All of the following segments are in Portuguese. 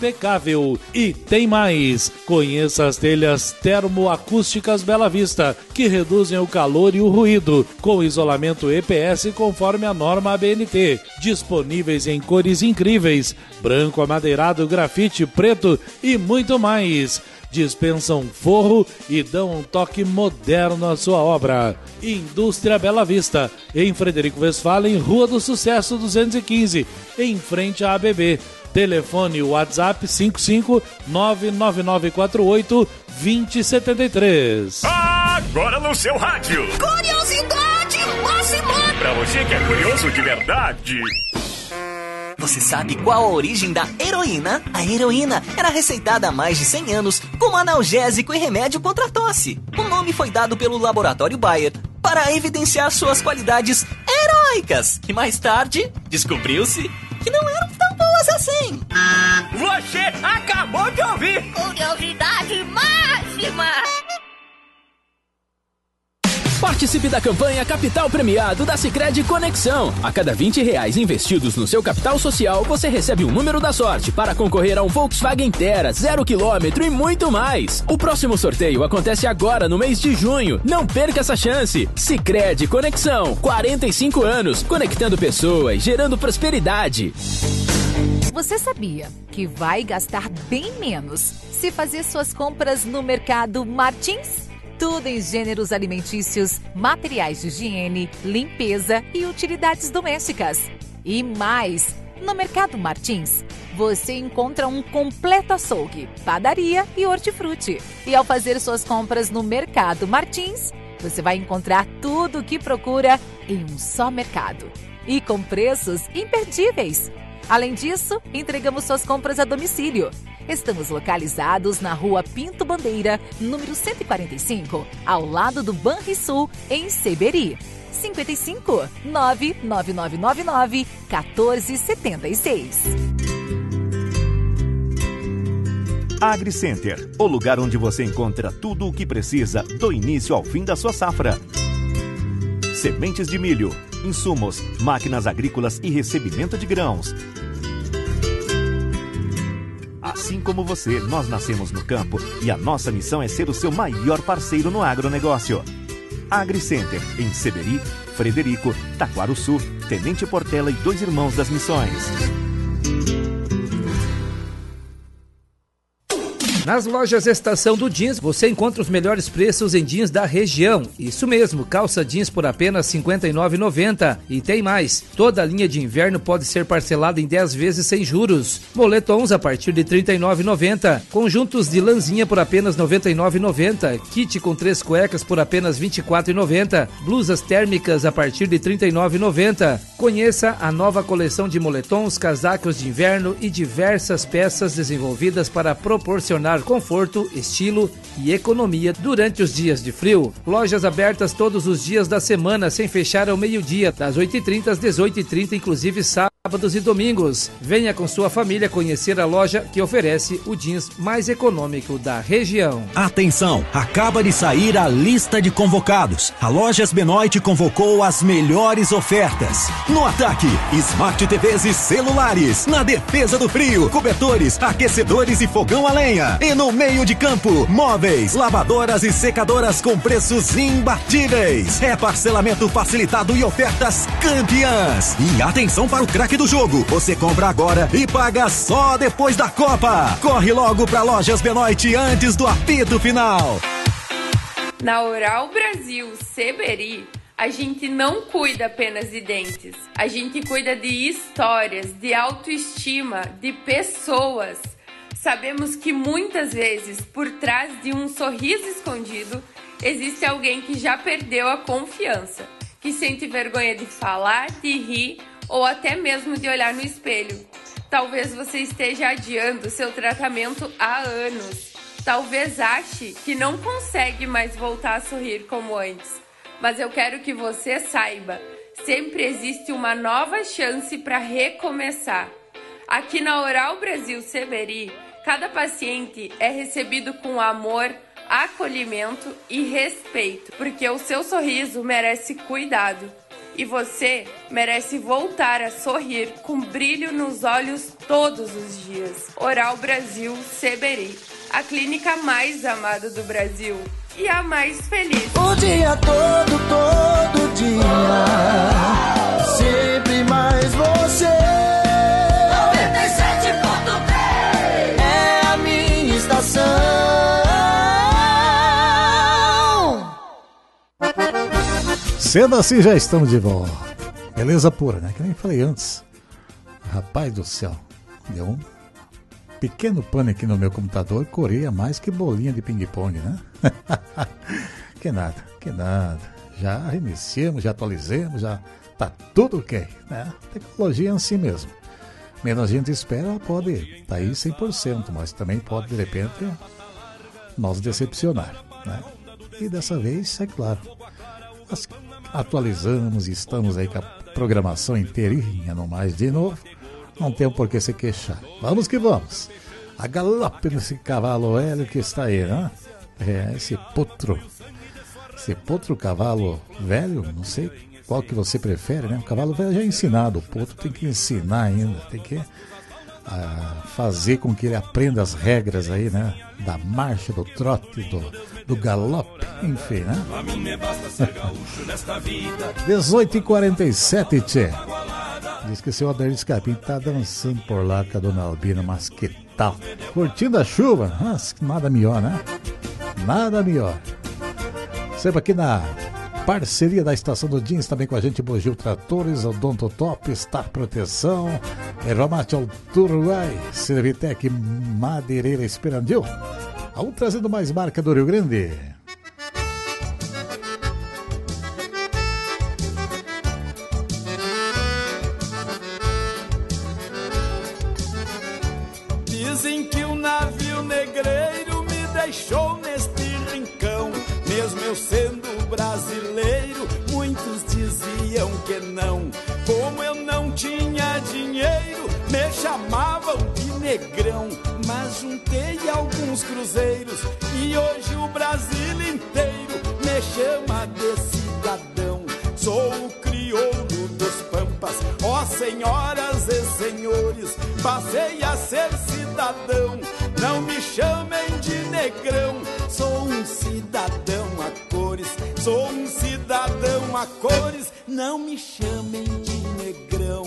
impecável. E tem mais! Conheça as telhas termoacústicas Bela Vista, que reduzem o calor e o ruído, com isolamento EPS conforme a norma ABNT. Disponíveis em cores incríveis: branco, amadeirado, grafite, preto e muito mais. Dispensam forro e dão um toque moderno à sua obra. Indústria Bela Vista, em Frederico Westphalen, Rua do Sucesso 215, em frente à ABB. Telefone WhatsApp 55999482073. Agora no seu rádio. Curiosidade máxima. Pra você que é curioso de verdade. Você sabe qual a origem da heroína? A heroína era receitada há mais de 100 anos como analgésico e remédio contra a tosse. O nome foi dado pelo laboratório Bayer para evidenciar suas qualidades heróicas. E mais tarde, descobriu-se que não eram tão boas assim. Você acabou de ouvir. Curiosidade máxima. Participe da campanha Capital Premiado da Sicredi Conexão. A cada R$20 investidos no seu capital social, você recebe um número da sorte para concorrer a um Volkswagen Tera 0 km e muito mais. O próximo sorteio acontece agora no mês de junho. Não perca essa chance. Sicredi Conexão, 45 anos, conectando pessoas, gerando prosperidade. Você sabia que vai gastar bem menos se fazer suas compras no Mercado Martins? Tudo em gêneros alimentícios, materiais de higiene, limpeza e utilidades domésticas. E mais, no Mercado Martins, você encontra um completo açougue, padaria e hortifruti. E ao fazer suas compras no Mercado Martins, você vai encontrar tudo o que procura em um só mercado. E com preços imperdíveis. Além disso, entregamos suas compras a domicílio. Estamos localizados na Rua Pinto Bandeira, número 145, ao lado do Banrisul, em Seberi. 55 99999 1476. AgriCenter, o lugar onde você encontra tudo o que precisa do início ao fim da sua safra. Sementes de milho, insumos, máquinas agrícolas e recebimento de grãos. Assim como você, nós nascemos no campo e a nossa missão é ser o seu maior parceiro no agronegócio. AgriCenter, em Seberi, Frederico, Taquaruçu, Tenente Portela e 2 Irmãos das Missões. Nas lojas Estação do Jeans, você encontra os melhores preços em jeans da região. Isso mesmo, calça jeans por apenas R$ 59,90. E tem mais, toda a linha de inverno pode ser parcelada em 10 vezes sem juros. Moletons a partir de R$ 39,90. Conjuntos de lãzinha por apenas R$ 99,90. Kit com 3 cuecas por apenas R$ 24,90. Blusas térmicas a partir de R$ 39,90. Conheça a nova coleção de moletons, casacos de inverno e diversas peças desenvolvidas para proporcionar conforto, estilo e economia durante os dias de frio. Lojas abertas todos os dias da semana, sem fechar ao meio-dia, das 8h30 às 18h30, inclusive sábados e domingos. Venha com sua família conhecer a loja que oferece o jeans mais econômico da região. Atenção, acaba de sair a lista de convocados. A Lojas Benoit convocou as melhores ofertas. No ataque, Smart TVs e celulares. Na defesa do frio, cobertores, aquecedores e fogão a lenha. E no meio de campo, móveis, lavadoras e secadoras com preços imbatíveis. É parcelamento facilitado e ofertas campeãs. E atenção para o craque do jogo. Você compra agora e paga só depois da Copa. Corre logo para Lojas Benoit antes do apito final. Na Oral Brasil Seberi, a gente não cuida apenas de dentes. A gente cuida de histórias, de autoestima, de pessoas. Sabemos que muitas vezes, por trás de um sorriso escondido, existe alguém que já perdeu a confiança, que sente vergonha de falar, de rir ou até mesmo de olhar no espelho. Talvez você esteja adiando seu tratamento há anos. Talvez ache que não consegue mais voltar a sorrir como antes. Mas eu quero que você saiba, sempre existe uma nova chance para recomeçar. Aqui na Oral Brasil Seberi, cada paciente é recebido com amor, acolhimento e respeito, porque o seu sorriso merece cuidado. E você merece voltar a sorrir com brilho nos olhos todos os dias. Oral Brasil Seberi, a clínica mais amada do Brasil e a mais feliz. O dia todo dia, sempre mais você. 97.3 é a minha estação. Sendo assim, já estamos de volta. Beleza pura, né? Que nem falei antes. Rapaz do céu, deu um pequeno pane aqui no meu computador. Coreia mais que bolinha de ping-pong, né? Que nada. Já reiniciamos, já atualizamos, já tá tudo ok, né? Tecnologia é assim mesmo. Menos a gente espera, ela pode estar aí 100%, mas também pode, de repente, nos decepcionar, né? E dessa vez, é claro, nós atualizamos e estamos aí com a programação inteirinha no mais de novo. Não tem por que se queixar. Vamos que vamos. A galope nesse cavalo velho que está aí, né? É, esse potro cavalo velho, não sei qual que você prefere, né? O cavalo velho já é ensinado, o potro tem que ensinar ainda, tem que fazer com que ele aprenda as regras aí, né? Da marcha, do trote, do galope, enfim, né? 18h47, tchê. Diz que o seu Adair Scarpim tá dançando por lá com a dona Albina, mas que tal? Curtindo a chuva? Nossa, nada melhor, né? Nada melhor. Sempre aqui na parceria da Estação do Jeans, também com a gente, Bugio Tratores, Odontotop, Star Proteção, Eromate Alturuai, Servitec, Madeireira Esperandil. Vamos trazendo mais marca do Rio Grande. Dizem que o navio negreiro me deixou neste rincão. Mesmo eu sendo brasileiro, muitos diziam que não. Como eu não tinha dinheiro, me chamavam de negrão. Mas juntei alguns cruzeiros e hoje o Brasil inteiro me chama de cidadão. Sou o crioulo dos pampas, ó senhoras e senhores, passei a ser cidadão. Não me chamem de negrão, sou um cidadão a cores. Sou um cidadão a cores, não me chamem de negrão.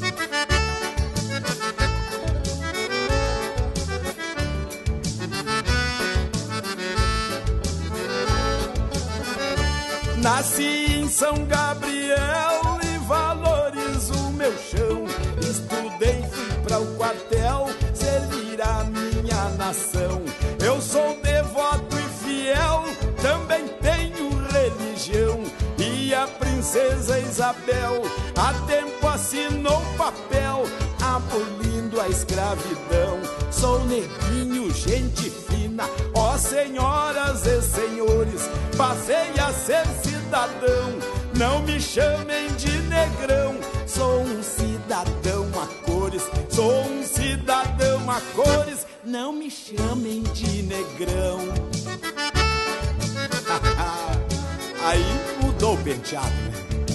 Nasci em São Gabriel e valorizo o meu chão. Estudei, fui para o quartel, servir a minha nação. Eu sou devoto e fiel, também tenho religião. E a princesa Isabel há tempo assinou papel abolindo a escravidão. Sou neguinho, gente fina, ó senhoras e senhores, passei a ser cidadão. Não me chamem de negrão, sou um cidadão a cores. Sou um cidadão a cores, não me chamem de negrão. Aí mudou o penteado, né?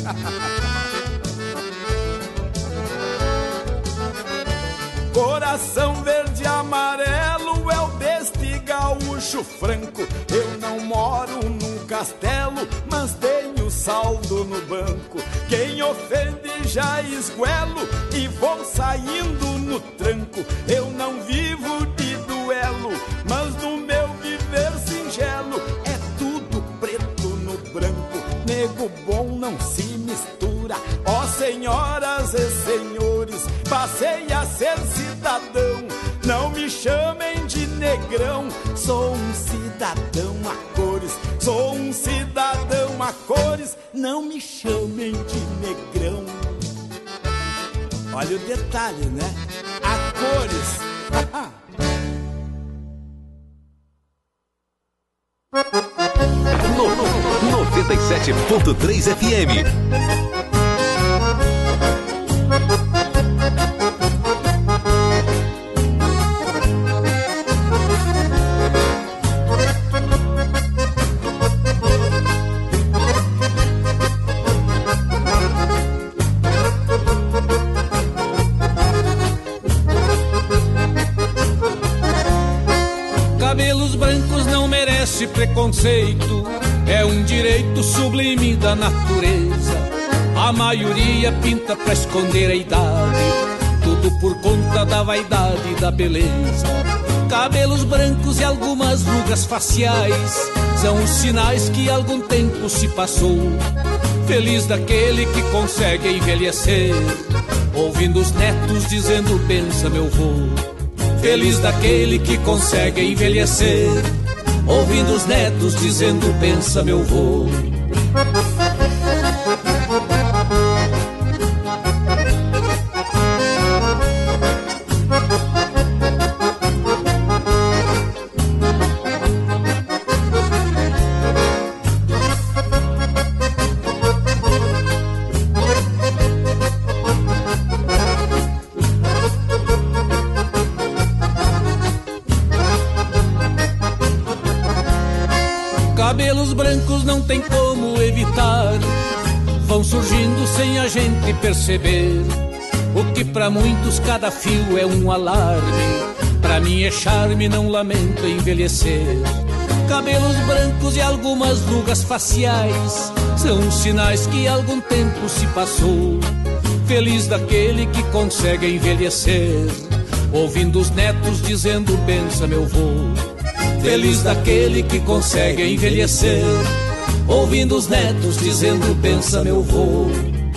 Coração verde e amarelo é o deste gaúcho franco. Eu não moro num castelo, mas tenho saldo no banco. Quem ofende já esguelo e vou saindo no tranco. Eu não vivo de duelo, mas no meu viver singelo é tudo preto no branco. Nego bom não se mistura, ó senhoras e senhores, passei a ser cidadão. Não me chamem de negrão, sou um cidadão a cores. Sou um cidadão a cores, não me chamem de negrão. Olha o detalhe, né? A cores. 97.3 FM. Cabelos brancos não merece preconceito, é um direito sublime da natureza. A maioria pinta pra esconder a idade, tudo por conta da vaidade e da beleza. Cabelos brancos e algumas rugas faciais são os sinais que algum tempo se passou. Feliz daquele que consegue envelhecer, ouvindo os netos dizendo pensa meu vô. Feliz daquele que consegue envelhecer, ouvindo os netos dizendo pensa meu vô. Cabelos brancos não tem como evitar, vão surgindo sem a gente perceber. O que pra muitos cada fio é um alarme, pra mim é charme, não lamento envelhecer. Cabelos brancos e algumas rugas faciais são sinais que algum tempo se passou. Feliz daquele que consegue envelhecer, ouvindo os netos dizendo pensa meu vô. Feliz daquele que consegue envelhecer, ouvindo os netos dizendo pensa meu vô.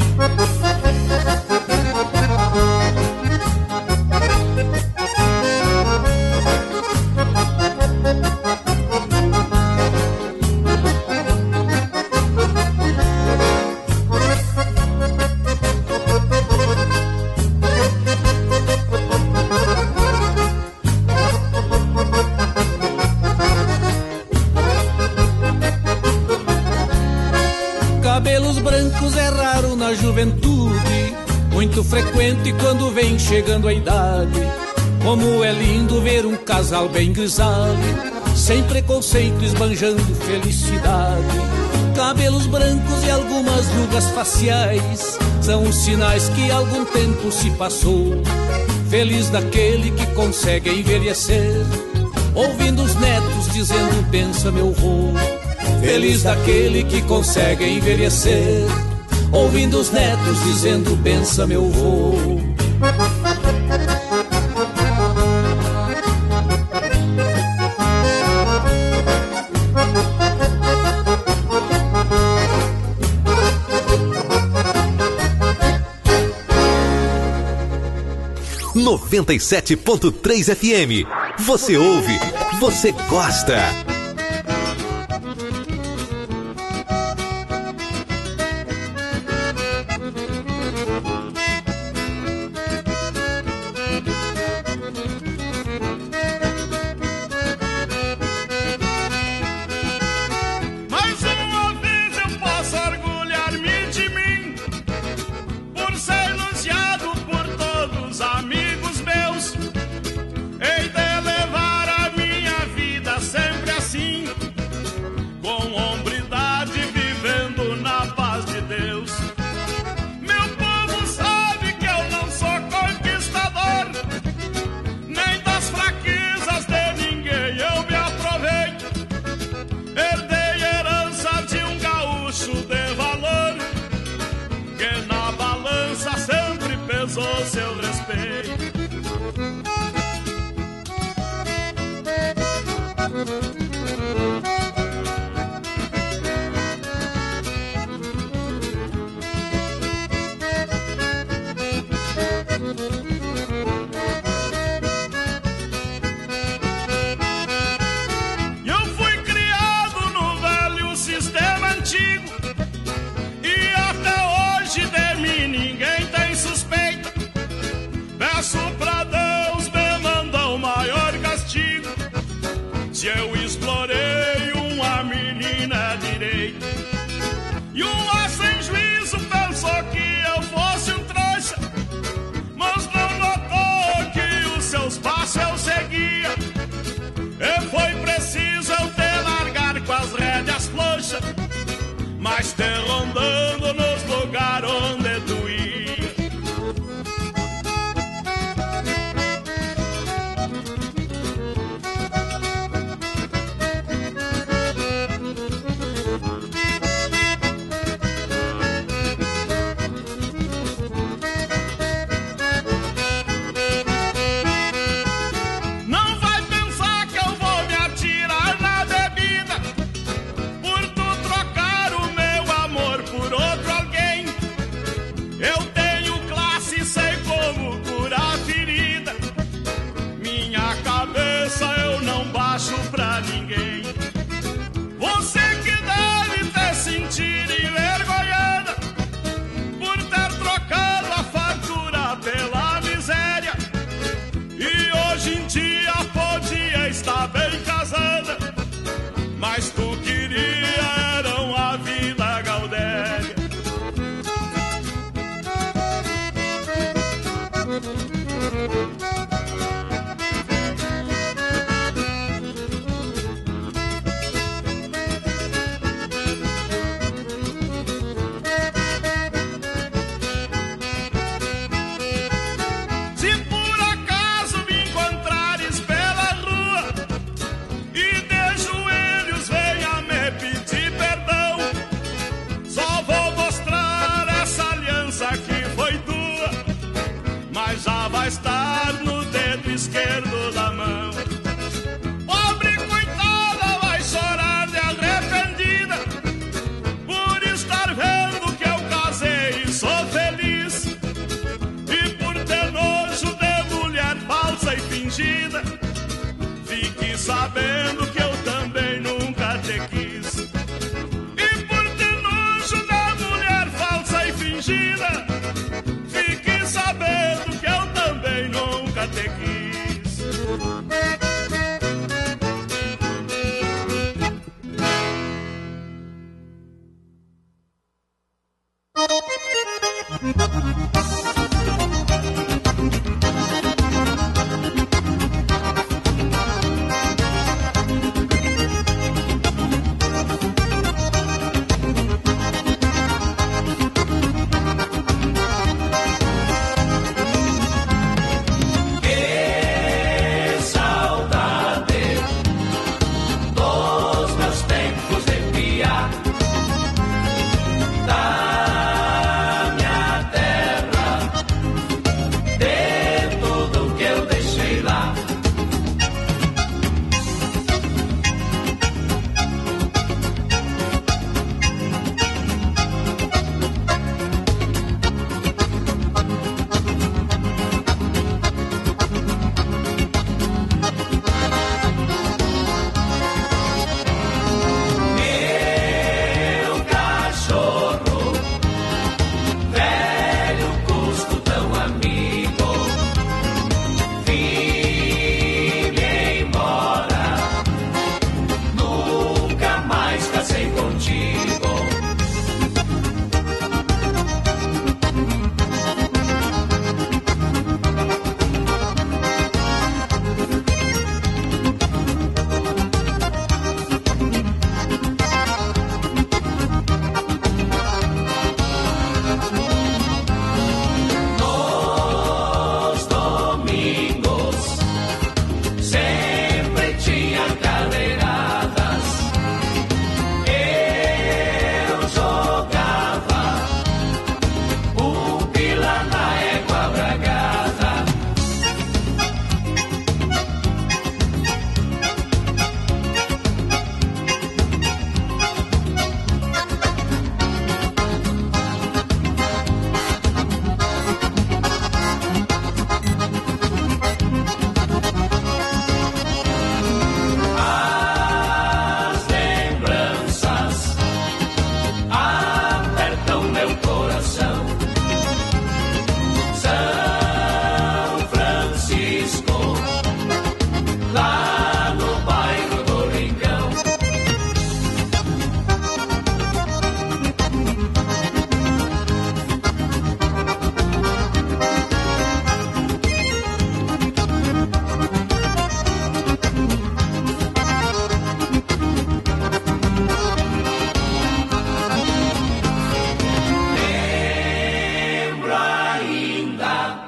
Cabelos brancos é raro na juventude, muito frequente quando vem chegando a idade. Como é lindo ver um casal bem grisalho, sem preconceito esbanjando felicidade. Cabelos brancos e algumas rugas faciais são os sinais que algum tempo se passou. Feliz daquele que consegue envelhecer, ouvindo os netos dizendo pensa meu vô. Feliz daquele que consegue envelhecer, ouvindo os netos dizendo pensa meu vô. (97.3 FM). Você ouve, você gosta. Seu respeito. Eu fui criado no velho sistema antigo e até hoje de mim ninguém tem suspeita. Peço pra Deus me mandar o maior castigo se eu explorei uma menina direita. E uma sem juízo pensou que eu fosse um trouxa, mas não notou que os seus passos eu seguia. E foi preciso eu te largar com as rédeas floxas, mas te rondando nos lugares onde tu ia. cabeça eu não baixo pra ninguém. Você que deve ter sentido envergonhada por ter trocado a fartura pela miséria, e hoje em dia podia estar bem casada, mas tu queria era uma Vila Gaudéria. Se por acaso me encontrares pela rua e de joelhos venha me pedir perdão, só vou mostrar essa aliança que foi tua, mas já vai estar no dedo esquerdo da mão. Pobre coitada vai chorar de arrependida por estar vendo que eu casei e sou feliz, e por ter nojo de mulher falsa e fingida. Fique sabendo que eu também nunca te quis, e por ter nojo de mulher falsa e fingida. Fique sabendo que eu também nunca te quis. Que saudade dos meus tempos de piar, da minha terra, de tudo que eu deixei lá. Meu cachorro, velho custo tão amigo, vim-me embora, nunca mais casei contigo. Nos domingos sempre tinha cadeiradas, eu jogava o pila na égua bragada. As lembranças apertam meu coração. São Francisco, lá no bairro do Rincão. Lembro ainda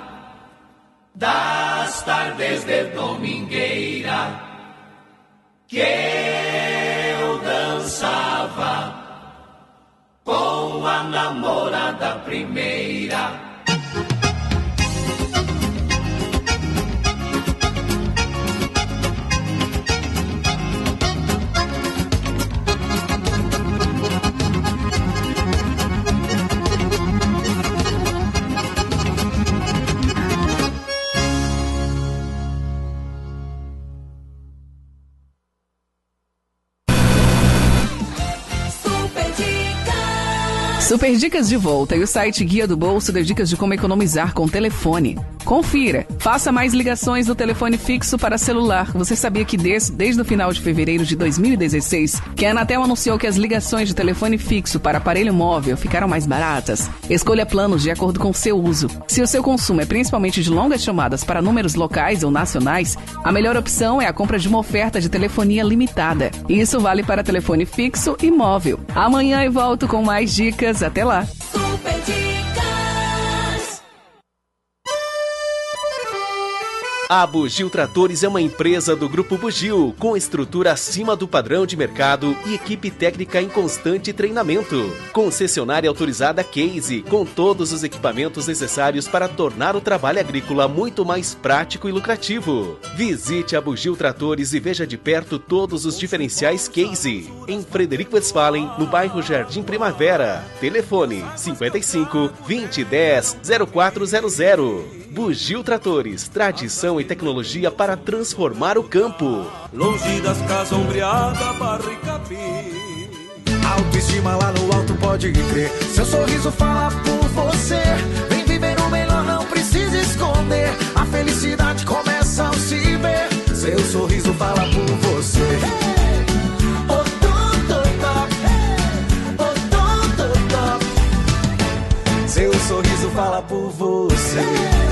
das tardes de domingueira que eu dançava com a namorada primeira. Super Dicas de volta e o site Guia do Bolso dá dicas de como economizar com telefone. Confira. Faça mais ligações do telefone fixo para celular. Você sabia que desde o final de fevereiro de 2016, que a Anatel anunciou que as ligações de telefone fixo para aparelho móvel ficaram mais baratas? Escolha planos de acordo com o seu uso. Se o seu consumo é principalmente de longas chamadas para números locais ou nacionais, a melhor opção é a compra de uma oferta de telefonia limitada. Isso vale para telefone fixo e móvel. Amanhã eu volto com mais dicas. Até lá. Super Dicas. A Bugio Tratores é uma empresa do Grupo Bugio, com estrutura acima do padrão de mercado e equipe técnica em constante treinamento. Concessionária autorizada Case, com todos os equipamentos necessários para tornar o trabalho agrícola muito mais prático e lucrativo. Visite a Bugio Tratores e veja de perto todos os diferenciais Case, em Frederico Westphalen, no bairro Jardim Primavera. Telefone 55 2010 0400. Bugio Tratores, tradição e tecnologia para transformar o campo. Longe das casas ombreadas, barra e capim. Autoestima lá no alto, pode crer. Seu sorriso fala por você. Vem viver o melhor, não precisa esconder. A felicidade começa ao se ver. Seu sorriso fala por você. Seu sorriso fala por você.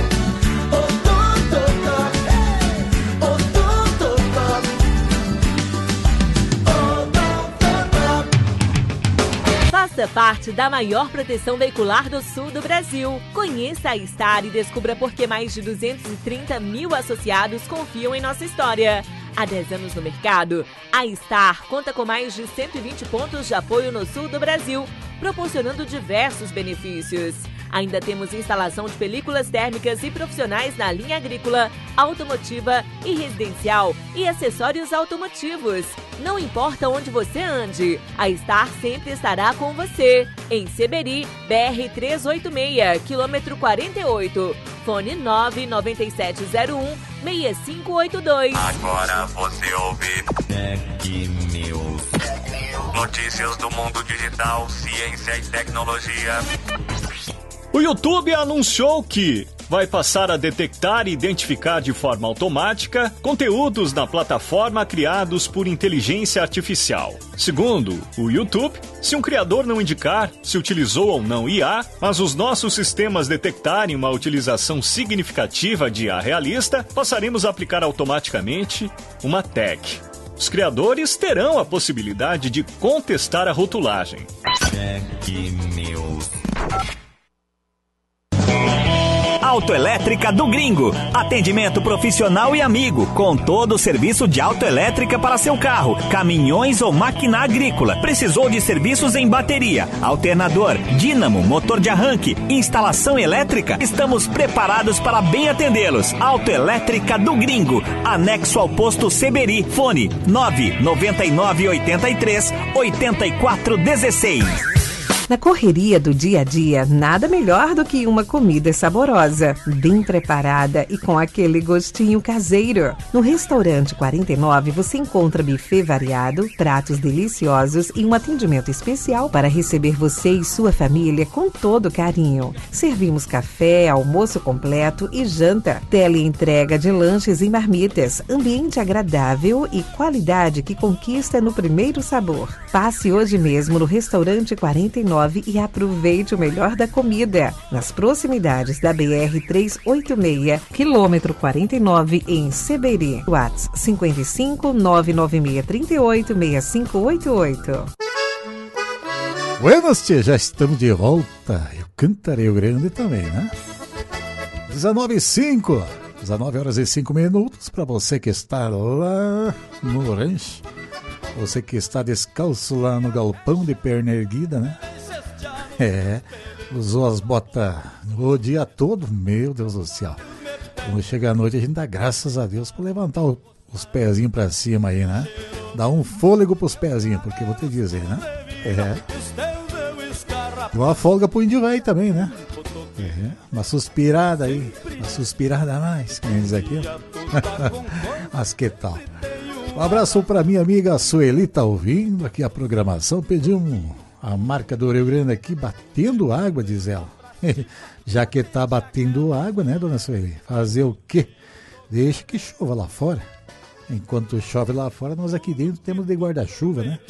Faça parte da maior proteção veicular do sul do Brasil. Conheça a Star e descubra por que mais de 230 mil associados confiam em nossa história. Há 10 anos no mercado, a Star conta com mais de 120 pontos de apoio no sul do Brasil, proporcionando diversos benefícios. Ainda temos instalação de películas térmicas e profissionais na linha agrícola, automotiva e residencial e acessórios automotivos. Não importa onde você ande, a Star sempre estará com você. Em Seberi, BR 386, quilômetro 48. Fone 99701-6582. Agora você ouve Tech News. Notícias do mundo digital, ciência e tecnologia. O YouTube anunciou que vai passar a detectar e identificar de forma automática conteúdos na plataforma criados por inteligência artificial. Segundo o YouTube, se um criador não indicar se utilizou ou não IA, mas os nossos sistemas detectarem uma utilização significativa de IA realista, passaremos a aplicar automaticamente uma tag. Os criadores terão a possibilidade de contestar a rotulagem. Tech News. Autoelétrica do Gringo. Atendimento profissional e amigo, com todo o serviço de autoelétrica para seu carro, caminhões ou máquina agrícola. Precisou de serviços em bateria, alternador, dínamo, motor de arranque, instalação elétrica? Estamos preparados para bem atendê-los. Autoelétrica do Gringo, anexo ao posto Seberi. Fone 99983-8416. Na correria do dia a dia, nada melhor do que uma comida saborosa, bem preparada e com aquele gostinho caseiro. No Restaurante 49 você encontra buffet variado, pratos deliciosos e um atendimento especial para receber você e sua família com todo carinho. Servimos café, almoço completo e janta, teleentrega de lanches e marmitas, ambiente agradável e qualidade que conquista no primeiro sabor. Passe hoje mesmo no Restaurante 49 e aproveite o melhor da comida, nas proximidades da BR 386, quilômetro 49, em Seberi. WhatsApp 55 996 38 6588. Buenas, tia, já estamos de volta. Eu cantarei o grande também, né? 19h05, 19h05 para você que está lá no rancho, você que está descalço lá no galpão de perna erguida, né? Usou as botas o dia todo, meu Deus do céu. Quando chega a noite a gente dá graças a Deus por levantar os pezinhos pra cima aí, né? Dá um fôlego pros pezinhos, porque vou te dizer, né? Uma folga pro índio velho também, né? Uma suspirada aí, uma suspirada a mais, como diz aqui. Mas que tal? Um abraço pra minha amiga Sueli, tá ouvindo aqui a programação, pediu A marca do Rio Grande aqui batendo água, diz ela. Já que tá batendo água, né, dona Sueli? Fazer o quê? Deixa que chova lá fora. Enquanto chove lá fora, nós aqui dentro temos de guarda-chuva, né?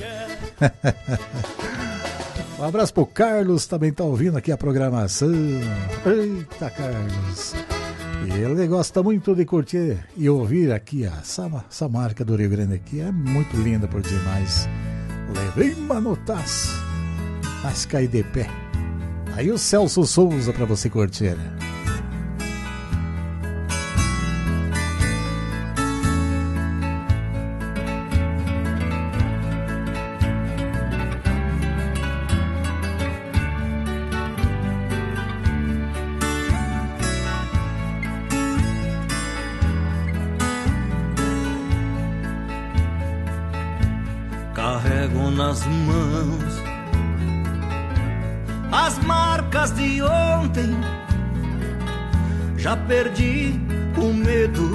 Um abraço pro Carlos, também tá ouvindo aqui a programação. Eita, Carlos. E ele gosta muito de curtir e ouvir aqui essa marca do Rio Grande aqui. É muito linda por demais. Levei manotaço, mas caí de pé. Aí o Celso Souza pra você curtir. Carrego nas mãos as marcas de ontem. Já perdi o medo,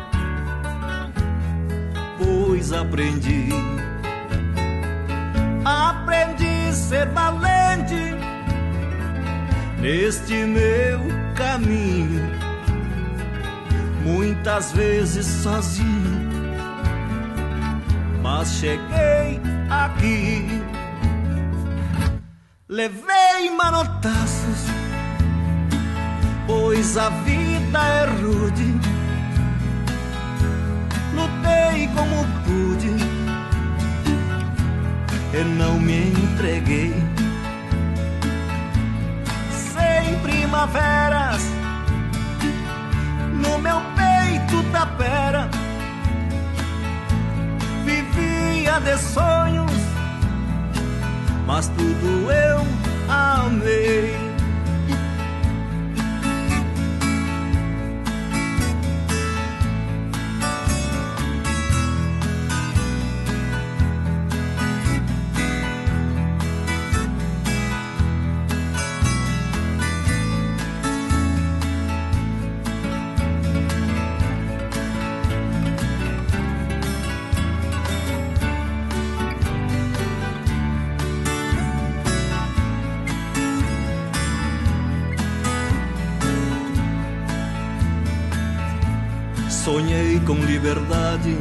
pois aprendi a ser valente neste meu caminho, muitas vezes sozinho, mas cheguei aqui. Levei manotaços, pois a vida é rude. Lutei como pude e não me entreguei. Sem primaveras no meu peito tapera, vivia de sonhos, mas tudo eu amei. Sonhei com liberdade,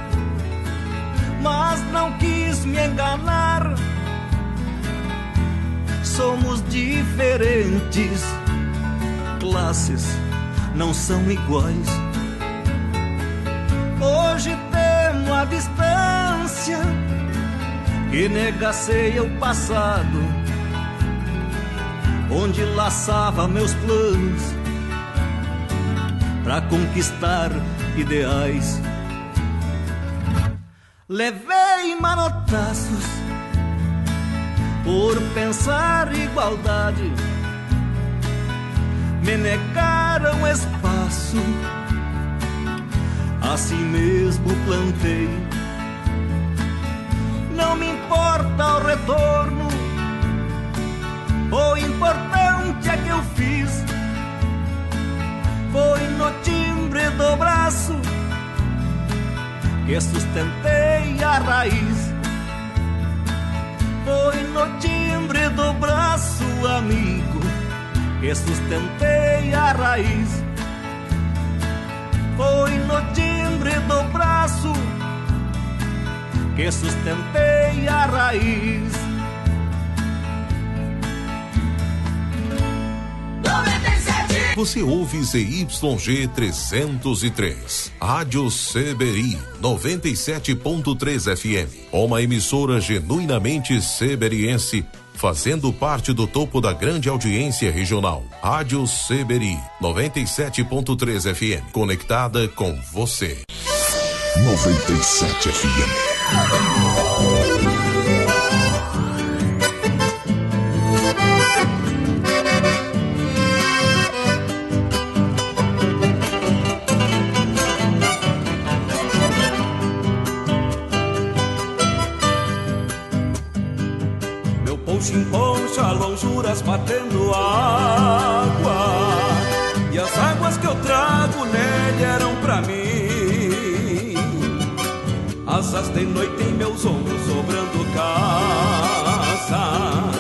mas não quis me enganar. Somos diferentes, classes não são iguais. Hoje temo a distância que negaceia o passado, onde laçava meus planos pra conquistar ideais. Levei manotaços por pensar igualdade, me negaram espaço, assim mesmo plantei. Não me importa o retorno, o importante é que eu fiz. Foi no timbre do braço que sustentei a raiz. Foi no timbre do braço, amigo, que sustentei a raiz. Foi no timbre do braço que sustentei a raiz. Você ouve ZYG 303, Rádio Seberi 97.3 FM, uma emissora genuinamente seberiense, fazendo parte do topo da grande audiência regional. Rádio Seberi 97.3 FM, conectada com você. 97 FM. Poncha, lonjuras batendo água, e as águas que eu trago nele eram pra mim. Asas de noite em meus ombros, sobrando casa,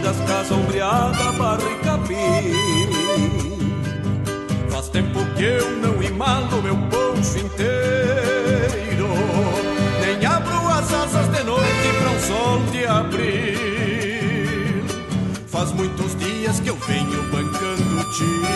das casas ombreadas, barro e capim. Faz tempo que eu não emalo meu poncho inteiro, nem abro as asas de noite pra um sol de abril. Faz muitos dias que eu venho bancando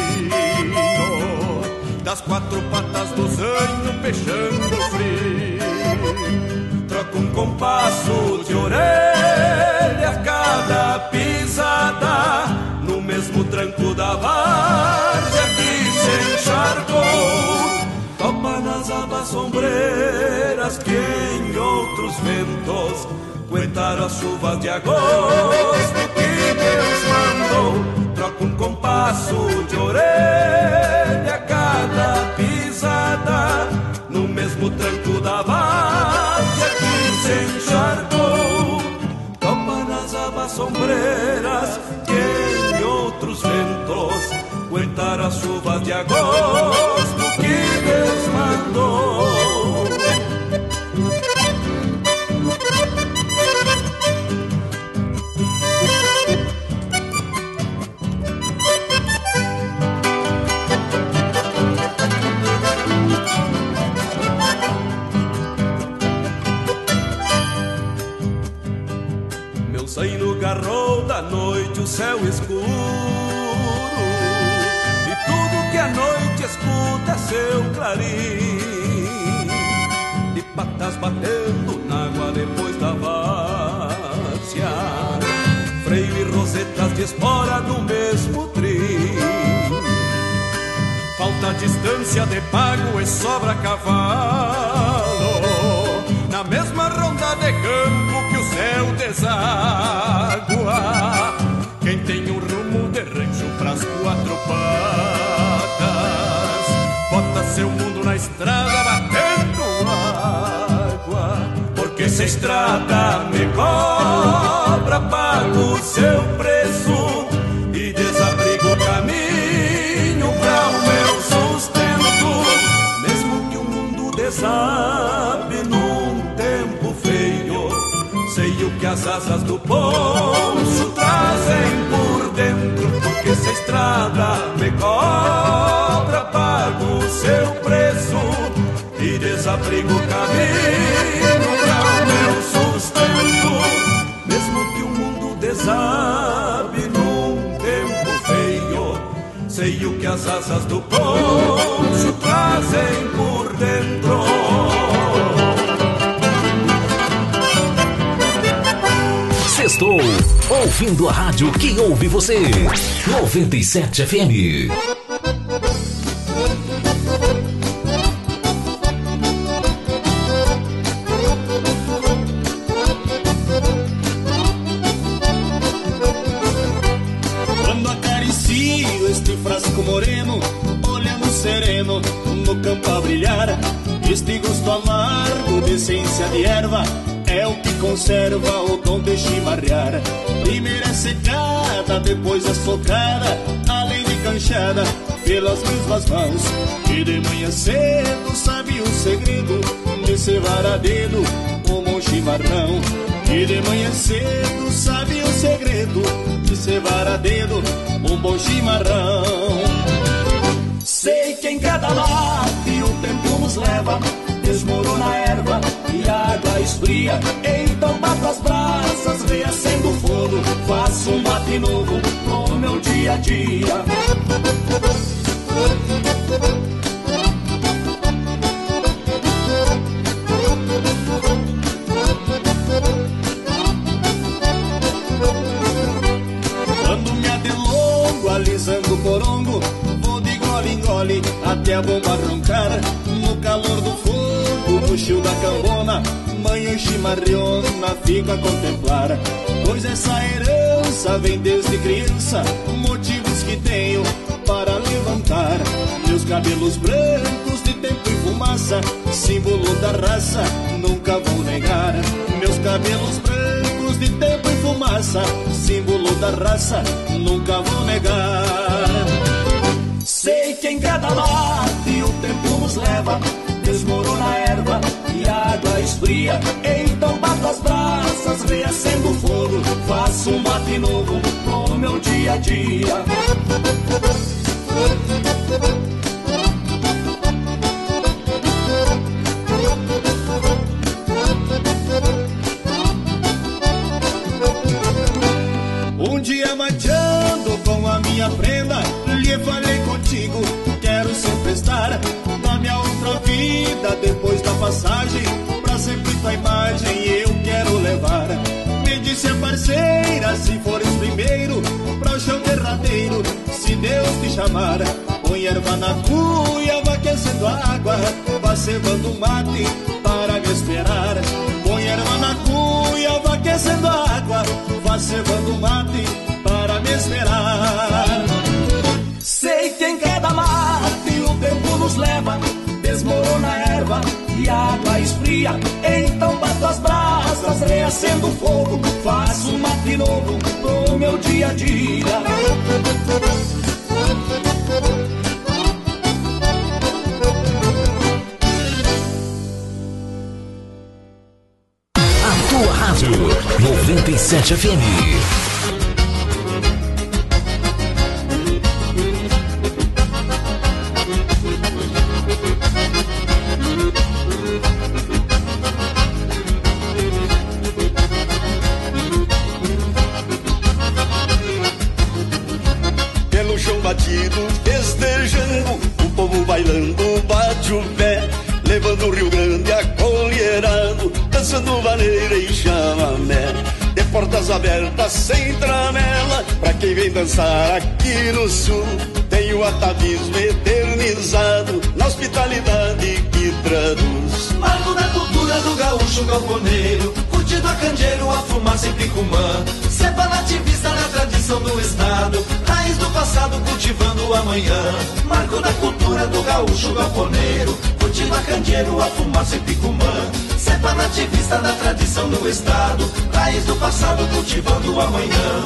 tino, das quatro patas do zanho peixando frio. Troco um compasso de orelha a cada pisada, no mesmo tranco da várzea que se encharcou. Topa nas abas sombreiras que em outros ventos aguentaram as chuvas de agosto que Deus mandou. Troco um compasso de orelha a cada pisada, no mesmo tranco da várzea que se encharcou. Topa nas abas sombreiras que em outros ventos aguentaram as chuvas de agosto que Deus mandou. Zaino garrou da noite o céu escuro, e tudo que a noite escuta é seu clarim, de patas batendo na água depois da várzea, freio e rosetas de espora no mesmo trim. Falta distância de pago e sobra cavalo, na mesma ronda de campo que o céu deságua. Quem tem um rumo de rancho pras quatro patas, bota seu mundo na estrada batendo água. Porque se a estrada me cobra, pago seu preço e desabrigo o caminho pra o meu sustento. Mesmo que o mundo desabe num tempo feio, sei o que as asas do poncho trazem por dentro. Porque se a estrada me cobra, pago seu preço e desabrigo o caminho para o meu sustento. Mesmo que o mundo desabe num tempo feio, sei o que as asas do poncho trazem por dentro. Sextou, ouvindo a rádio que ouve você. 97 FM. Quando acaricio este frasco moreno, olhando sereno no campo a brilhar, este gosto amargo de essência de erva é o que conserva o dom de chimarrear. Primeiro é secada, depois é socada, além de canchada pelas mesmas mãos. E de manhã cedo sabe o segredo de cevar a dedo um bom chimarrão. E de manhã cedo sabe o segredo de cevar a dedo um bom chimarrão. Sei que em cada late o tempo nos leva, desmorona a erva e a água esfria. Então bato as brasas, reacendo o fogo, faço um mate novo pro meu dia a dia. Quando me adelongo, alisando o porongo, vou de gole em gole até a bomba roncar. No calor do fogo, no chio da cambona, manhã e chimarriona fico a contemplar. Pois essa herança vem desde criança, motivos que tenho para levantar. Meus cabelos brancos de tempo e fumaça, símbolo da raça, nunca vou negar. Meus cabelos brancos de tempo e fumaça, símbolo da raça, nunca vou negar. Sei que em cada late o tempo nos leva, desmorona a erva e a água esfria. Então bato as brasas, reacendo o fogo, faço um mate novo pro meu dia a dia. Um dia marchando com a minha prenda, lhe falei contigo, quero sempre estar na minha outra vida, depois da passagem, pra sempre tua imagem eu quero levar. Me disse a parceira, se fores primeiro, pra o chão derradeiro, se Deus te chamar. Põe erva na cuia, vá aquecendo a água, vá cevando um mate para me esperar. Põe erva na cuia, vá aquecendo a água, vá cevando um mate para me esperar. Sei que em cada mate o tempo nos leva, desmorona a erva e a água esfria. Então bato as brasas, reacendo o fogo, faço um mate novo pro meu dia a dia. A tua rádio 97 FM. Batido, festejando, o povo bailando, bate o pé, levando o Rio Grande acolherado, dançando vaneira e chamamé. De portas abertas, sem tramela, pra quem vem dançar aqui no sul, tem o atavismo eternizado, na hospitalidade que traduz. Marco da cultura do gaúcho galponeiro, curtido a candeeiro, a fumaça em picumã, cepa nativista na tradição do estado, raiz do passado cultivando o amanhã. Marco da cultura do gaúcho galponeiro, curtindo a candeeiro, a fumaça em picumã, cepa nativista na tradição do estado, raiz do passado cultivando o amanhã.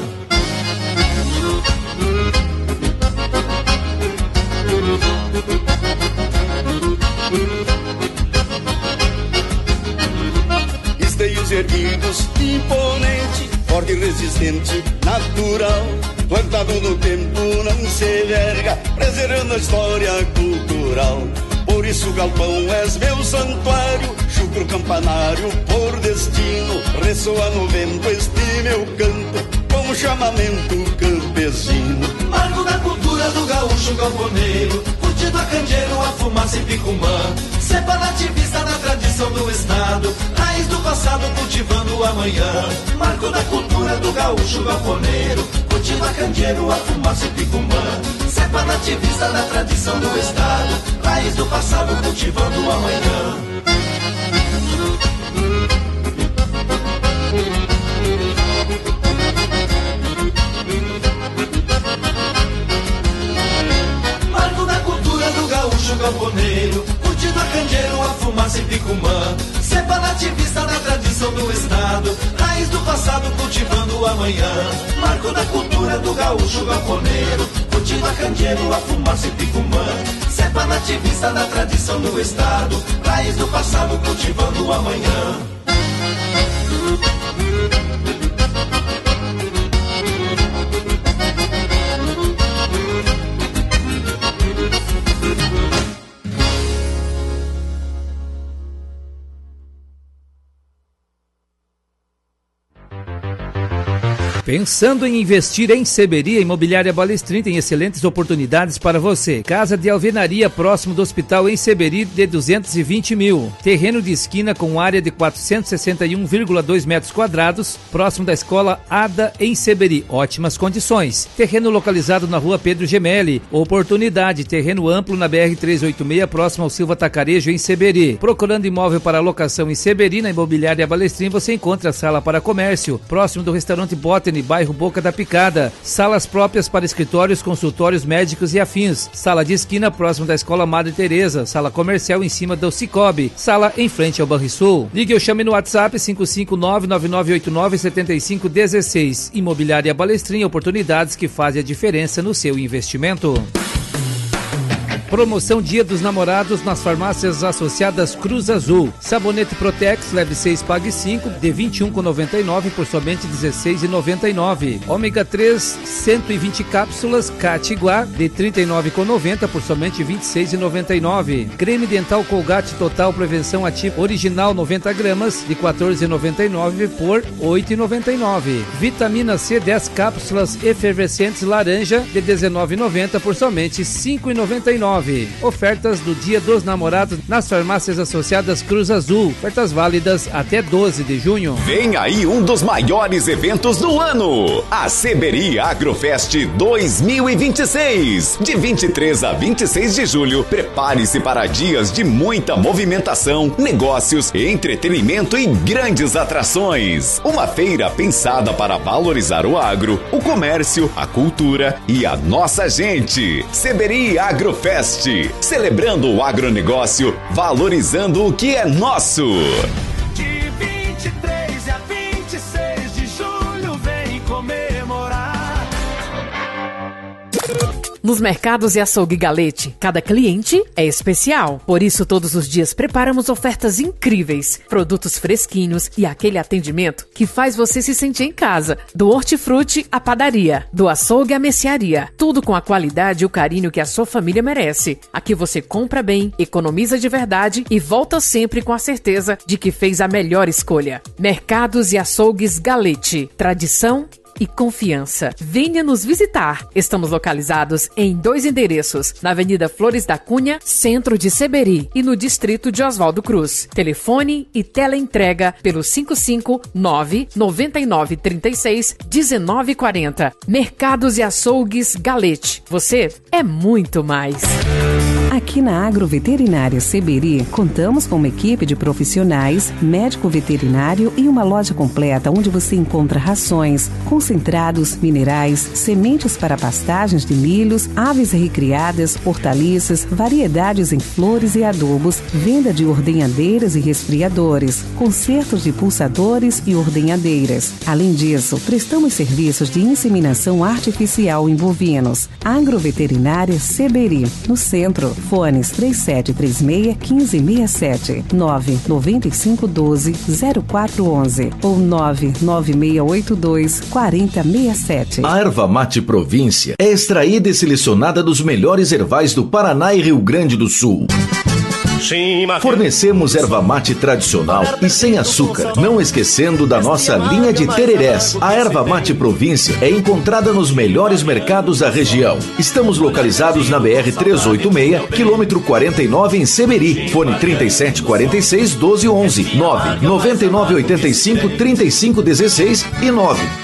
Esteios erguidos, imponente, forte e resistente, natural, plantado no tempo, não se verga, preservando a história cultural. Por isso o galpão és meu santuário, chucro campanário por destino, ressoa no vento este meu canto, como chamamento campesino. Marco da cultura do gaúcho galponeiro, curtido a candeeiro, a fumaça em picumã, cepa nativista na tradição do estado, raiz do passado cultivando o amanhã. Marco da cultura do gaúcho galponeiro, curtindo a candeeiro, a fumaça em picumã, cepa nativista na tradição do estado, raiz do passado cultivando o amanhã. Marco da cultura do gaúcho galponeiro, curtindo a candeeiro, a fumaça em picumã, cepa nativista na tradição do estado, raiz do passado cultivando o amanhã. Marco da cultura do gaúcho galponeiro, curtindo a candeeiro, a fumaça em picumã, cepa nativista na tradição do estado, raiz do passado cultivando o amanhã. Pensando em investir em Seberi, a Imobiliária Balestrin tem excelentes oportunidades para você. Casa de alvenaria próximo do hospital em Seberi de 220 mil. Terreno de esquina com área de 461,2 metros quadrados, próximo da escola Ada em Seberi. Ótimas condições. Terreno localizado na rua Pedro Gemelli. Oportunidade, terreno amplo na BR-386, próximo ao Silva Tacarejo em Seberi. Procurando imóvel para locação em Seberi, na Imobiliária Balestrin você encontra a sala para comércio, próximo do restaurante Botany, bairro Boca da Picada. Salas próprias para escritórios, consultórios médicos e afins. Sala de esquina próximo da Escola Madre Teresa. Sala comercial em cima do Cicobi. Sala em frente ao Banrisul. Ligue ou chame no WhatsApp 559-9989-7516. Imobiliária Balestrin, oportunidades que fazem a diferença no seu investimento. Promoção Dia dos Namorados nas farmácias associadas Cruz Azul. Sabonete Protex, leve 6, pague 5, de R$ 21,99 por somente R$ 16,99. Ômega 3, 120 cápsulas, Catiguá, de R$ 39,90 por somente R$ 26,99. Creme dental Colgate Total Prevenção Ativa Original 90 gramas, de R$ 14,99 por R$ 8,99. Vitamina C 10 cápsulas efervescentes laranja, de R$ 19,90 por somente R$ 5,99. Ofertas do Dia dos Namorados nas farmácias associadas Cruz Azul. Ofertas válidas até 12 de junho. Vem aí um dos maiores eventos do ano, a Seberi Agrofest 2026. De 23 a 26 de julho, prepare-se para dias de muita movimentação, negócios, entretenimento e grandes atrações. Uma feira pensada para valorizar o agro, o comércio, a cultura e a nossa gente. Seberi Agrofest, celebrando o agronegócio, valorizando o que é nosso. De 23 a 26 de julho, vem comemorar. Nos mercados e açougue Galete, cada cliente é especial. Por isso, todos os dias preparamos ofertas incríveis, produtos fresquinhos e aquele atendimento que faz você se sentir em casa. Do hortifruti à padaria, do açougue à mercearia, tudo com a qualidade e o carinho que a sua família merece. Aqui você compra bem, economiza de verdade e volta sempre com a certeza de que fez a melhor escolha. Mercados e açougues Galete, tradição e confiança. Venha nos visitar. Estamos localizados em 2 endereços, na Avenida Flores da Cunha, centro de Seberi, e no distrito de Oswaldo Cruz. Telefone e teleentrega pelo 559-9936-1940. Mercados e açougues Galete. Você é muito mais. Aqui na Agroveterinária Seberi, contamos com uma equipe de profissionais, médico veterinário e uma loja completa onde você encontra rações, concentrados, minerais, sementes para pastagens de milhos, aves recriadas, hortaliças, variedades em flores e adubos, venda de ordenhadeiras e resfriadores, consertos de pulsadores e ordenhadeiras. Além disso, prestamos serviços de inseminação artificial em bovinos. Agroveterinária Seberi, no centro. Fones 3736-1567, 99512-0411 ou 99682-4067. A erva mate Província é extraída e selecionada dos melhores ervais do Paraná e Rio Grande do Sul. Fornecemos erva mate tradicional e sem açúcar, não esquecendo da nossa linha de tererés. A erva mate Província é encontrada nos melhores mercados da região. Estamos localizados na BR-386, quilômetro 49 em Seberi. Fone 3746-1211, 99985-3516 e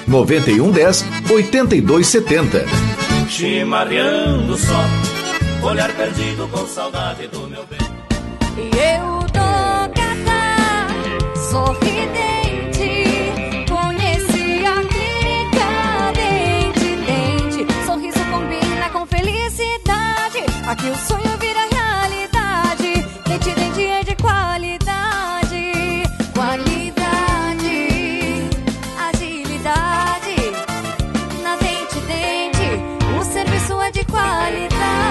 99110-8270. Chimarreando só, olhar perdido com saudade do meu bem. E eu tô gata, sorridente, conheci a clínica Dente. Sorriso combina com felicidade, aqui o sonho vira realidade. Dente é de qualidade, agilidade. Na Dente, o serviço é de qualidade.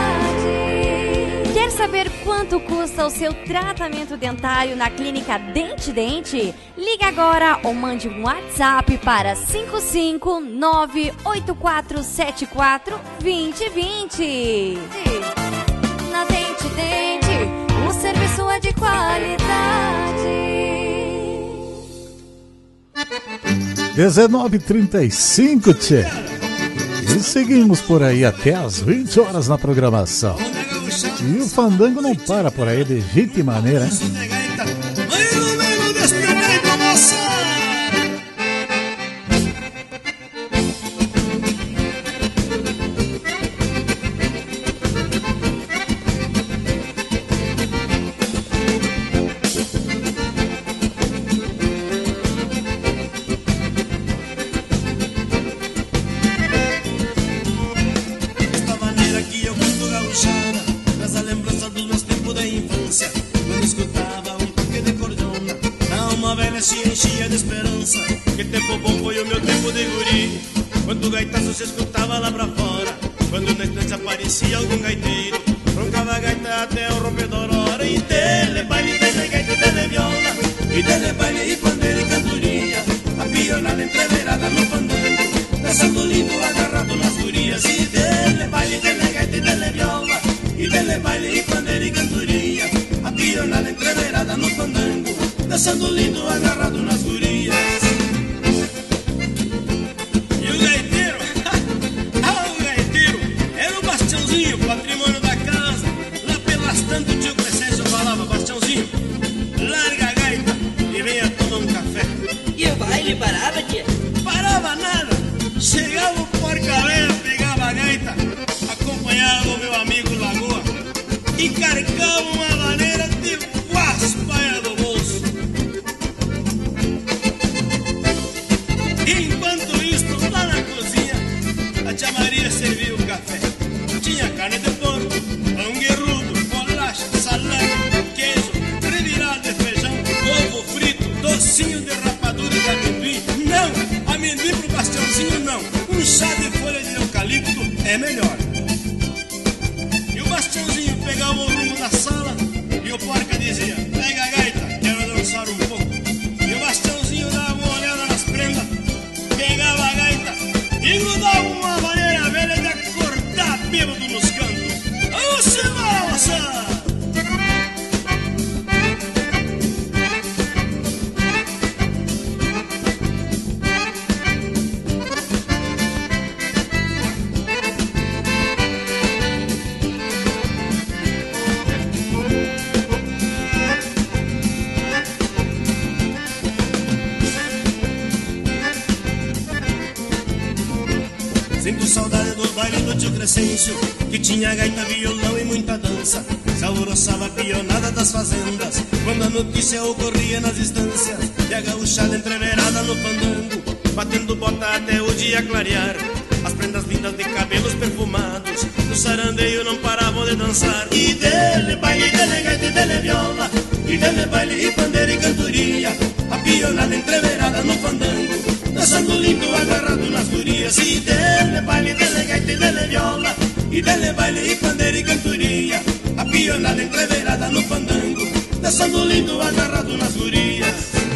Quer saber quanto custa o seu tratamento dentário na clínica Dente? Ligue agora ou mande um WhatsApp para 559-8474-2020. Na Dente, o serviço é de qualidade. 19h35, tchê. E seguimos por aí até as 20 horas na programação. E o fandango não para por aí de jeito e maneira, hein? Se enchia de esperança. Que tempo bom foi o meu tempo de guri, quando o gaitaço se escutava lá pra fora, quando na estância aparecia algum gaiteiro roncava a gaita até o rompedor hora. E dele baile, dele gaita e dele viola, e dele baile e pandeiro e cantoria, a pionada entreverada no fandango, dançando lindo agarrado nas gurias. E dele baile, dele gaita e dele viola, e dele baile e pandeiro e cantoria, a pionada entreverada no fandango, dançando lindo agarrado nas gurias. E o gaiteiro, o gaiteiro era o Bastiãozinho, patrimônio da casa. Lá pelas tanto o tio Crescêncio falava: Bastiãozinho, larga a gaita e venha tomar um café. E o baile parava, tia? Parava nada. Chegava o porca-véia, pegava a gaita, acompanhava o meu amigo Lagoa e carregava uma maneira de guaspaia do bolso. Enquanto isso, lá na cozinha, a tia Maria servia o café. Tinha carne de porco, pão guerrudo, bolacha, salame, queijo, revirado de feijão, ovo frito, docinho de rapadura de amendoim. Não, amendoim pro Bastiãozinho não. Um chá de folha de eucalipto é melhor. E o Bastiãozinho pegava o rumo da sala e o porca dizia: pega a gaita, quero dançar um pouco. E o Bastiãozinho dava uma olhada nas prendas, pegava a gaita e grudava uma maneira velha de acordar bêbado nos cantos. Vamos se balançar! Sinto saudade do baile do tio Crescêncio, que tinha gaita, violão e muita dança. Se alvoroçava a pionada das fazendas, quando a notícia ocorria nas estâncias. E a gauchada entreverada no fandango, batendo bota até o dia clarear. As prendas lindas de cabelos perfumados, no sarandeio não paravam de dançar. E dele baile, dele gaita e dele viola, e dele baile e pandeiro e cantoria, a pionada entreverada no fandango, dançando lindo agarrado nas gurias. E dele baile, dele gaita e dele viola, e dele baile e pandeiro e cantoria, a pionada entreverada no fandango, dançando lindo agarrado nas gurias.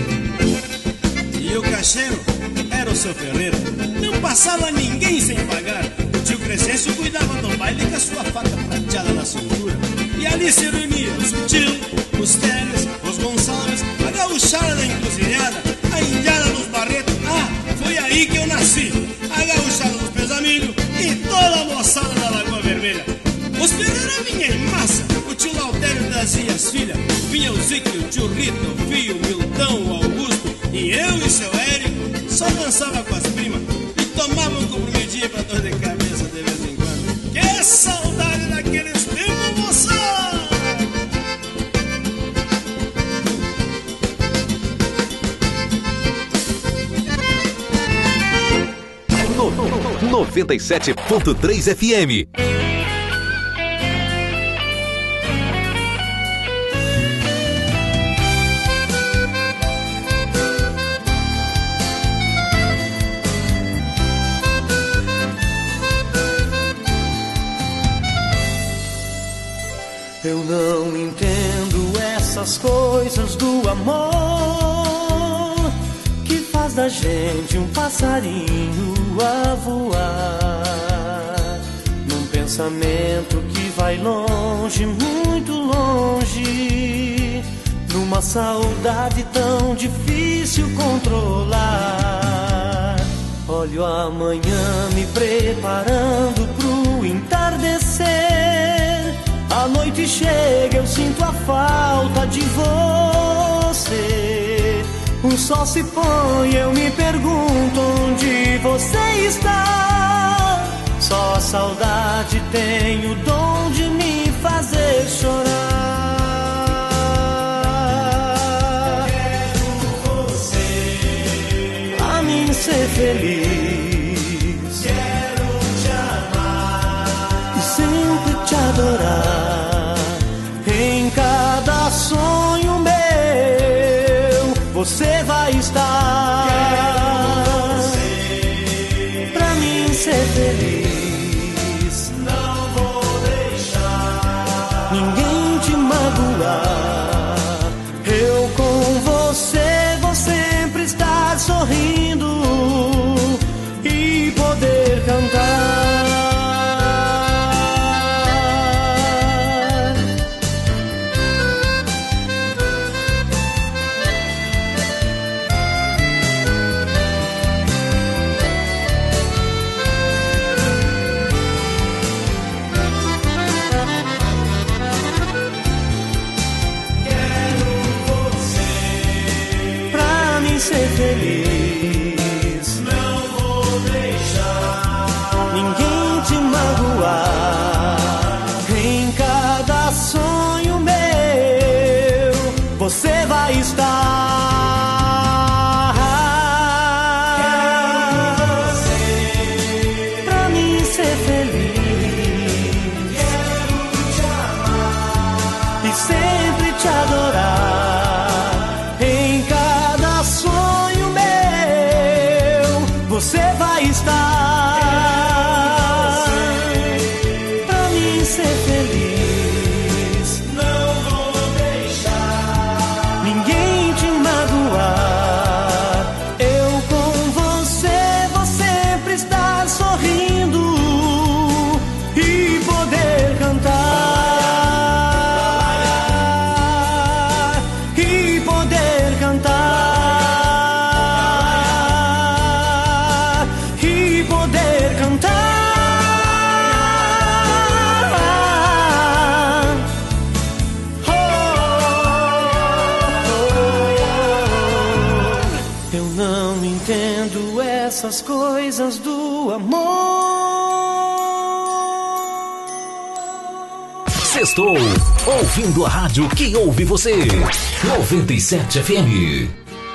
E o cacheiro era o seu Ferreira, não passava ninguém sem pagar. O tio Crescêncio cuidava do baile com a sua faca prateada na cintura. E ali se reuniam os Tilo, os Teles, os Gonçalves, a gauchada da encruzilhada, a indiada dos Barretos. Ah, foi aí que eu nasci. A gauchada dos meus amigos e toda a moçada da Lagoa Vermelha. Os Pereira vinha em massa, o tio Lautério trazia as filhas, vinha o Zique, o tio Rita, o Fio, o Milton, o Augusto, e eu e seu Érico só dançava com as primas e tomava um comprimidinho pra dor de cabeça de vez em quando. Que saudade daqueles tempos, moçada! 97.3 FM. Eu não entendo essas coisas do amor que faz da gente um passarinho a voar num pensamento que vai longe, muito longe, numa saudade tão difícil controlar. Olho amanhã me preparando pro entardecer. A noite chega, eu sinto a falta de você. O sol se põe, eu me pergunto onde você está. Só a saudade tem o dom de me fazer chorar. Quero você pra mim ser feliz. Quero te amar e sempre te adorar. Em cada sonho meu você vai estar. Quero você pra mim ser feliz. Não vou deixar ser feliz. Não vou deixar ninguém te magoar. Em cada sonho meu, você vai estar. Quero você, pra mim ser feliz. Quero te amar e sempre te adorar. Em cada sonho meu, você vai estar. Pra mim ser feliz. Não vou deixar ninguém te magoar. Eu com você vou sempre estar sorrindo e poder cantar. E poder cantar. E poder cantar. Eu não entendo essas coisas do amor. Sextou, ouvindo a rádio que ouve você. 97 FM.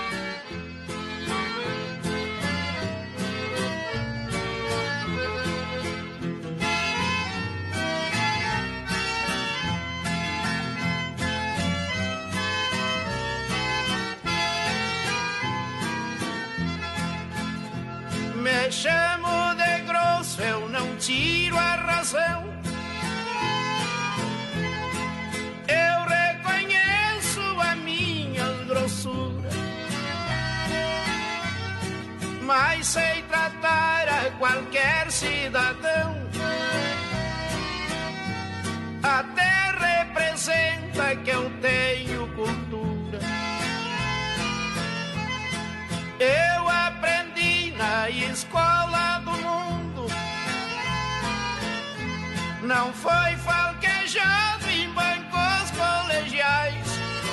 Me chamo de grosso, eu não tiro a razão. Eu reconheço a minha grossura, mas sei tratar a qualquer cidadão. Até representa que eu tenho cultura. Eu aprendi na escola do mundo, não foi falquejado em bancos colegiais.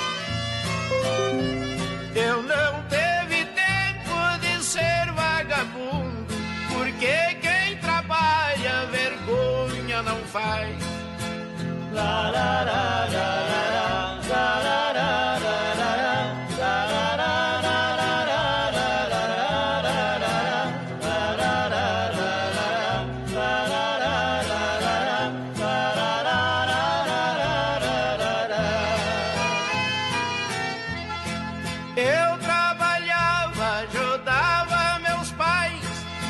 Eu não teve tempo de ser vagabundo, porque quem trabalha vergonha não faz. La, la, la, la, la, la, la, la, la, eu trabalhava, ajudava meus pais,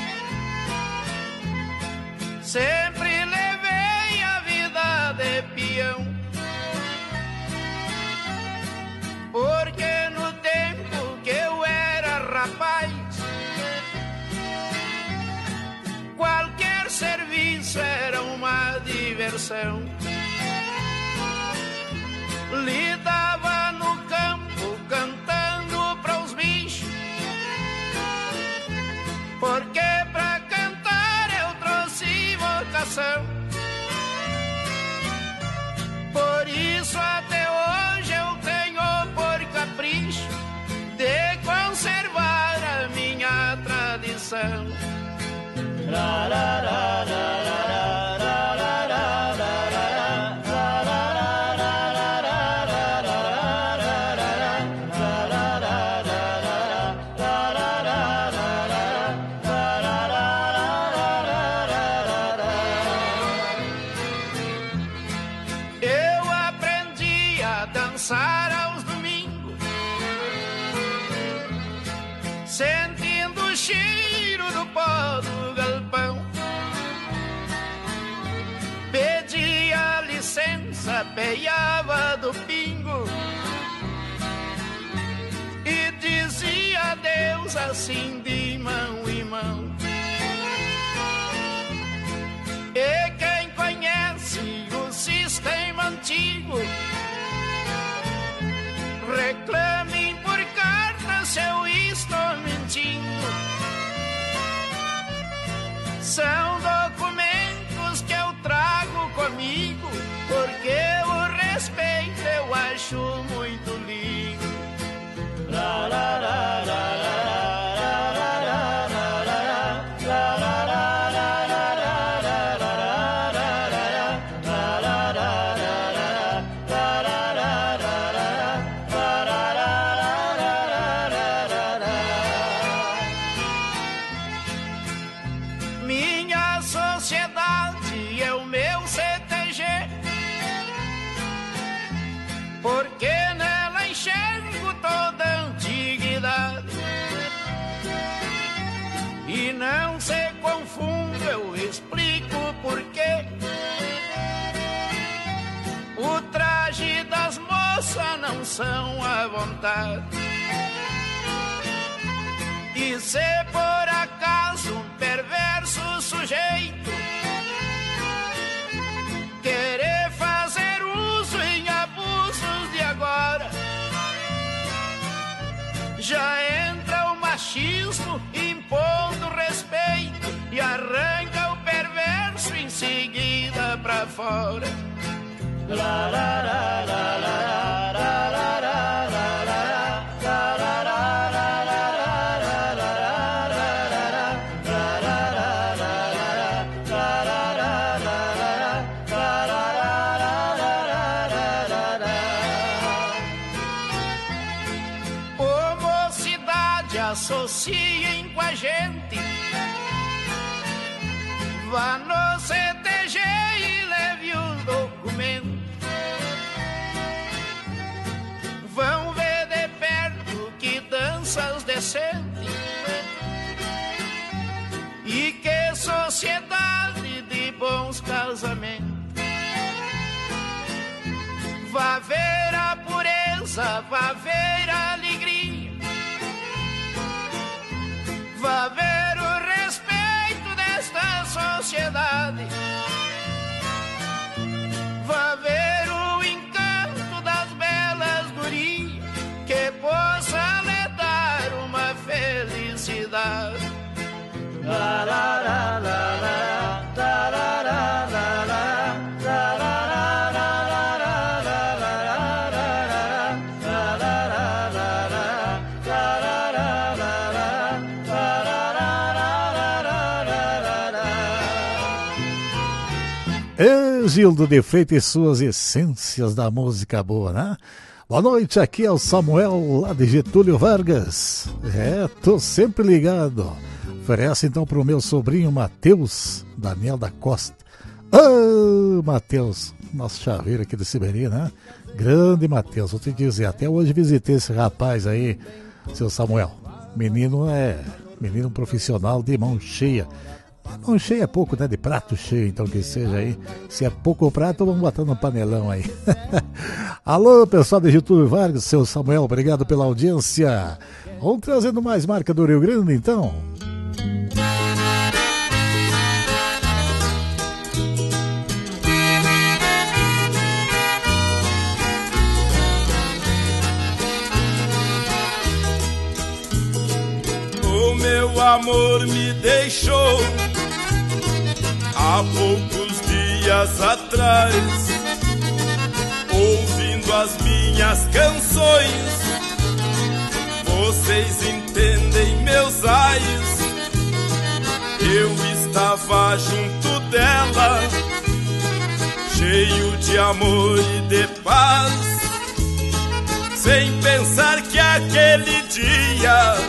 sempre levei a vida de peão, porque no tempo que eu era rapaz, qualquer serviço era uma diversão. Lidava no campo cantando para os bichos, porque pra cantar eu trouxe vocação. Por isso até hoje eu tenho por capricho de conservar a minha tradição. La, la, la, la, la, la, la, la, la, eu aprendi a dançar aos domingos, sentindo o cheiro do pó do galpão. Pedia licença, peiava do pingo e dizia adeus assim de mão em mão. E quem conhece o sistema antigo, reclamem por carta se eu estou mentindo. São documentos que eu trago comigo, porque o respeito eu acho muito lindo. La, la, la, la, la. E não se confunda, eu explico porquê. O traje das moças não são à vontade. E se por acaso um perverso sujeito querer fazer uso em abusos de agora, já entra o machismo impondo respeito e arranca o perverso em seguida pra fora. La, la, la, la, la, la, la, la, la, associem com a gente, vá no CTG e leve os documentos. Vão ver de perto que danças decentes e que sociedade de bons casamentos. Vá ver a pureza, vá ver a alegria, vá ver o respeito desta sociedade, vá ver o encanto das belas gurias, que possa lhe dar uma felicidade. La, la, la, la, la, la, la, la, la, la, la. Gildo de Freitas e suas essências da música boa, né? Boa noite, aqui é o Samuel, lá de Getúlio Vargas. Tô sempre ligado. Oferece então pro meu sobrinho Matheus Daniel da Costa. Matheus, nosso chaveiro aqui do Siberi, né? Grande Matheus, vou te dizer, até hoje visitei esse rapaz aí, seu Samuel. Menino profissional de mão cheia. Mão cheia é pouco, né? De prato cheio, então que seja aí. Se é pouco prato, vamos botar no panelão aí. Alô, pessoal de Getúlio Vargas, seu Samuel, obrigado pela audiência. Vamos trazendo mais marca do Rio Grande, então. O meu amor me deixou há poucos dias atrás, ouvindo as minhas canções. Vocês entendem meus ais? Eu estava junto dela, cheio de amor e de paz, sem pensar que aquele dia